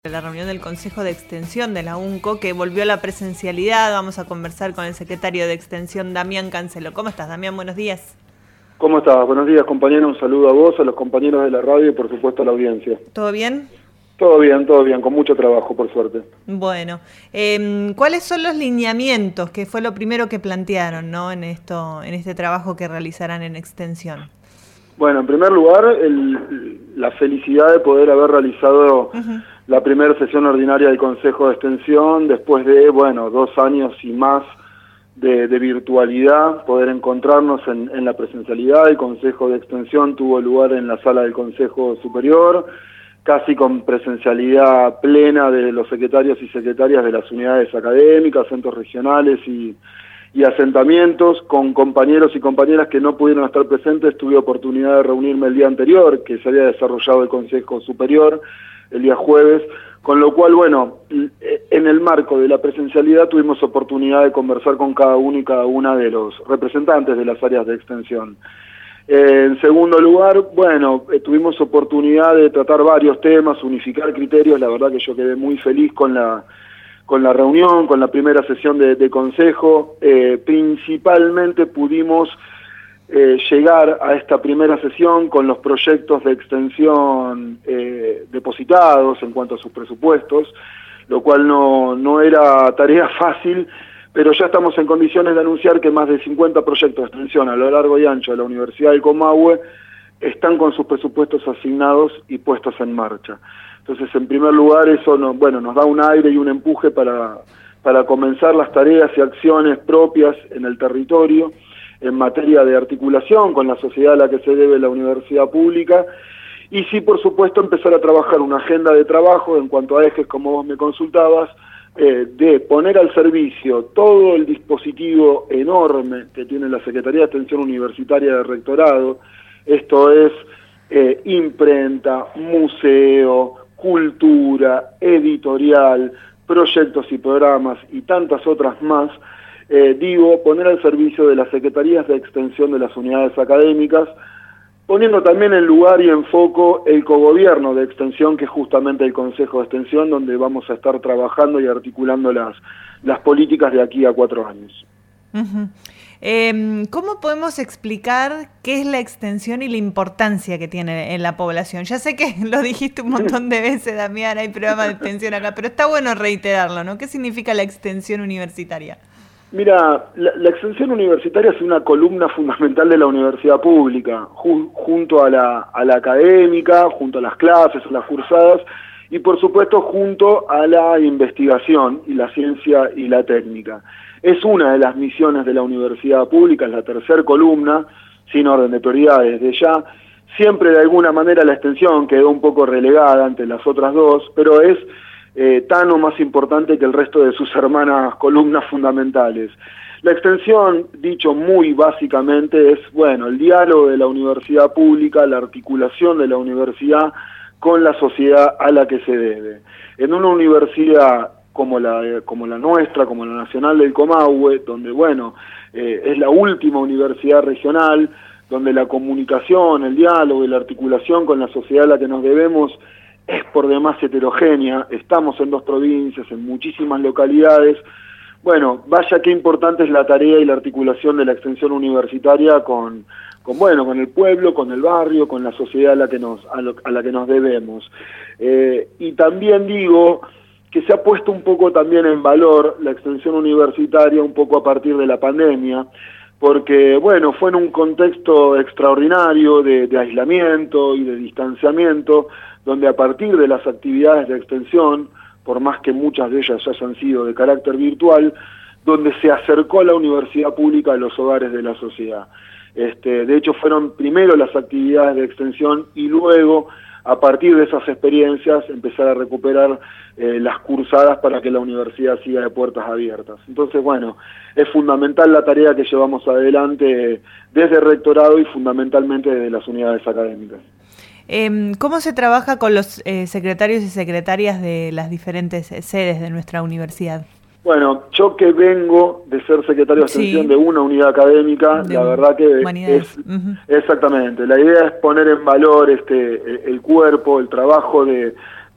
La reunión del Consejo de Extensión de la UNCO que volvió a la presencialidad. Vamos a conversar con el secretario de Extensión, Damián Cancelo. ¿Cómo estás, Damián? Buenos días. ¿Cómo estás? Buenos días, compañero. Un saludo a vos, a los compañeros de la radio y por supuesto a la audiencia. ¿Todo bien? Todo bien, con mucho trabajo, por suerte. Bueno, ¿cuáles son los lineamientos, que fue lo primero que plantearon, ¿no? en este trabajo que realizarán en Extensión? Bueno, en primer lugar, la felicidad de poder haber realizado la primera sesión ordinaria del Consejo de Extensión después de, 2 años y más de virtualidad, poder encontrarnos en la presencialidad. El Consejo de Extensión tuvo lugar en la sala del Consejo Superior, casi con presencialidad plena de los secretarios y secretarias de las unidades académicas, centros regionales y asentamientos. Con compañeros y compañeras que no pudieron estar presentes, tuve oportunidad de reunirme el día anterior, que se había desarrollado el Consejo Superior, el día jueves, con lo cual, en el marco de la presencialidad tuvimos oportunidad de conversar con cada uno y cada una de los representantes de las áreas de extensión. En segundo lugar, tuvimos oportunidad de tratar varios temas, unificar criterios. La verdad que yo quedé muy feliz con la reunión, con la primera sesión de consejo. Principalmente pudimos llegar a esta primera sesión con los proyectos de extensión depositados en cuanto a sus presupuestos, lo cual no era tarea fácil, pero ya estamos en condiciones de anunciar que más de 50 proyectos de extensión a lo largo y ancho de la Universidad del Comahue están con sus presupuestos asignados y puestos en marcha. Entonces, en primer lugar, eso nos da un aire y un empuje para comenzar las tareas y acciones propias en el territorio en materia de articulación con la sociedad a la que se debe la universidad pública, y sí, por supuesto, empezar a trabajar una agenda de trabajo en cuanto a ejes, como vos me consultabas, de poner al servicio todo el dispositivo enorme que tiene la Secretaría de Extensión Universitaria de Rectorado. Esto es imprenta, museo, cultura, editorial, proyectos y programas y tantas otras más. Poner al servicio de las secretarías de extensión de las unidades académicas, poniendo también en lugar y en foco el cogobierno de extensión, que es justamente el Consejo de Extensión, donde vamos a estar trabajando y articulando las políticas de aquí a 4 años. ¿Cómo podemos explicar qué es la extensión y la importancia que tiene en la población? Ya sé que lo dijiste un montón de veces, Damián, hay programas de extensión acá, pero está bueno reiterarlo, ¿no? ¿Qué significa la extensión universitaria? Mira, la extensión universitaria es una columna fundamental de la universidad pública, junto a la académica, junto a las clases, a las cursadas, y por supuesto junto a la investigación y la ciencia y la técnica. Es una de las misiones de la universidad pública, es la tercera columna, sin orden de prioridades desde ya. Siempre de alguna manera la extensión quedó un poco relegada ante las otras dos, pero es tan o más importante que el resto de sus hermanas columnas fundamentales. La extensión, dicho muy básicamente, es el diálogo de la universidad pública, la articulación de la universidad con la sociedad a la que se debe. En una universidad como la nuestra, como la Nacional del Comahue, donde es la última universidad regional, donde la comunicación, el diálogo y la articulación con la sociedad a la que nos debemos es por demás heterogénea. Estamos en 2 provincias, en muchísimas localidades. Vaya qué importante es la tarea y la articulación de la extensión universitaria con el pueblo, con el barrio, con la sociedad a la que nos debemos. Y también digo que se ha puesto un poco también en valor la extensión universitaria un poco a partir de la pandemia, porque fue en un contexto extraordinario de aislamiento y de distanciamiento, donde a partir de las actividades de extensión, por más que muchas de ellas hayan sido de carácter virtual, donde se acercó la universidad pública a los hogares de la sociedad. De hecho, fueron primero las actividades de extensión y luego, a partir de esas experiencias, empezar a recuperar las cursadas para que la universidad siga de puertas abiertas. Entonces, es fundamental la tarea que llevamos adelante desde el rectorado y fundamentalmente desde las unidades académicas. ¿Cómo se trabaja con los secretarios y secretarias de las diferentes sedes de nuestra universidad? Yo que vengo de ser secretario de extensión de una unidad académica, la verdad que humanidades. Exactamente, la idea es poner en valor el cuerpo, el trabajo de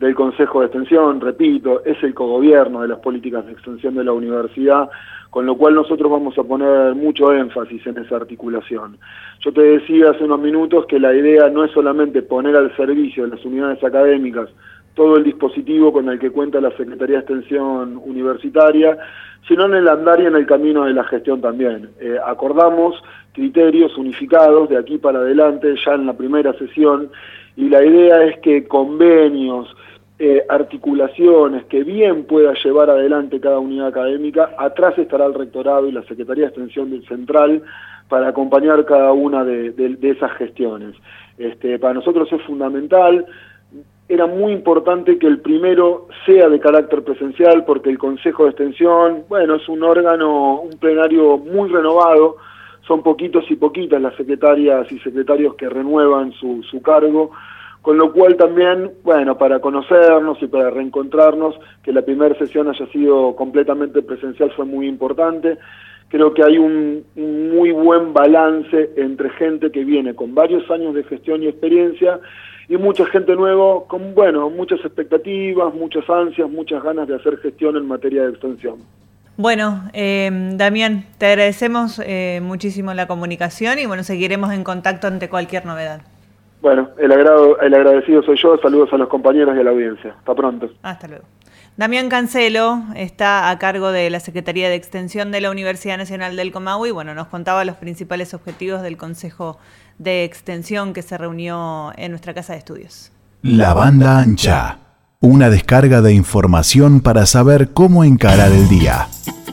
del Consejo de Extensión, repito, es el cogobierno de las políticas de extensión de la universidad, con lo cual nosotros vamos a poner mucho énfasis en esa articulación. Yo te decía hace unos minutos que la idea no es solamente poner al servicio de las unidades académicas todo el dispositivo con el que cuenta la Secretaría de Extensión Universitaria, sino en el andar y en el camino de la gestión también. Acordamos criterios unificados de aquí para adelante ya en la primera sesión, y la idea es que convenios, articulaciones que bien pueda llevar adelante cada unidad académica, atrás estará el rectorado y la Secretaría de Extensión del Central para acompañar cada una de esas gestiones. Para nosotros es fundamental. Era muy importante que el primero sea de carácter presencial, porque el Consejo de Extensión, bueno, es un órgano, un plenario muy renovado, son poquitos y poquitas las secretarias y secretarios que renuevan su cargo, con lo cual también, bueno, para conocernos y para reencontrarnos, que la primera sesión haya sido completamente presencial fue muy importante. Creo que hay un muy buen balance entre gente que viene con varios años de gestión y experiencia y mucha gente nueva con, bueno, muchas expectativas, muchas ansias, muchas ganas de hacer gestión en materia de extensión. Bueno, Damián, te agradecemos muchísimo la comunicación y bueno, seguiremos en contacto ante cualquier novedad. Bueno, el agradecido soy yo. Saludos a los compañeros y a la audiencia. Hasta pronto. Hasta luego. Damián Cancelo está a cargo de la Secretaría de Extensión de la Universidad Nacional del Comahue y bueno, nos contaba los principales objetivos del Consejo de Extensión que se reunió en nuestra casa de estudios. La banda ancha, una descarga de información para saber cómo encarar el día.